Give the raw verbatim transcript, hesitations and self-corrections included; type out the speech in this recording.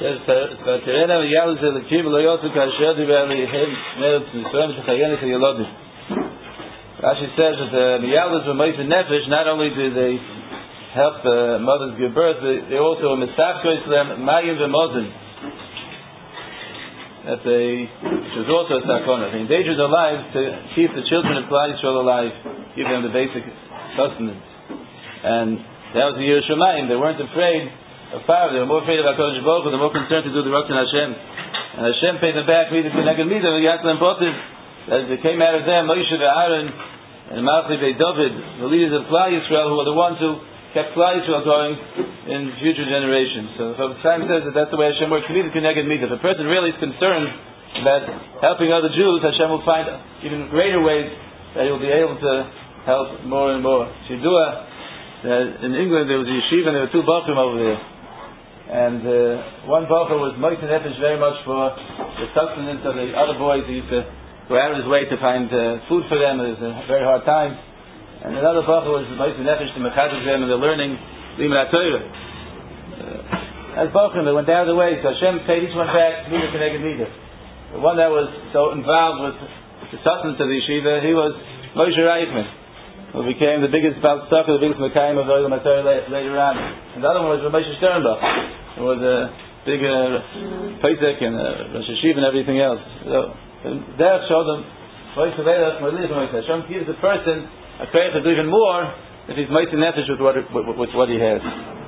says Terena Yalu said the Kiva Loyotu Kashadi Valley him Nerv to Swim to Chayena to Yolodi. Rashi says that the Yalus were Moshe Nefesh, not only do they help the mothers give birth, but they also Mistafko Islam Mayim V'Modin. That they, which was also a sakona. They endangered their lives to keep the children of Klal Yisrael alive, give them the basic sustenance. And that was the Yerushalayim. They weren't afraid of power. They were more afraid of HaKadosh Baruch Hu. They were more concerned to do the Ratzon Hashem. And Hashem paid them back. Read it in Neged Midah. Yaakov Potiv. As they came out of them, Moshe Aaron and Malchi Beit David, the leaders of Klal Yisrael, who were the ones who kept Klal Yisrael going in future generations. So, so the time says that that's the way Hashem works. If a person really is concerned about helping other Jews, Hashem will find even greater ways that he will be able to help more and more. Shidua, uh, in England there was a yeshiva and there were two Bachrim over there. And uh, one Bachar was Moshe Nefesh very much for the sustenance of the other boys. He used to go out of his way to find uh, food for them. It was a very hard time. And another Bachar was Moshe Nefesh to Mechadach them, and they're learning Limud HaTorah. Uh, as Bachrim, they went down the way, so Hashem paid each one back, Midah K'neged Midah. The one that was so involved with the sustenance of the yeshiva, he was Moshe Reichman, who became the biggest Baal Tzedakah, the biggest Mekayim of the Olam HaTorah later on. And the other one was Moshe Sternbach, who was a big uh, Pesach and uh, Rosh Hashiv and everything else. So, there showed them, Hashem gives the person a prayer to do even more if he's Moshe Nefesh with what, with, with what he has.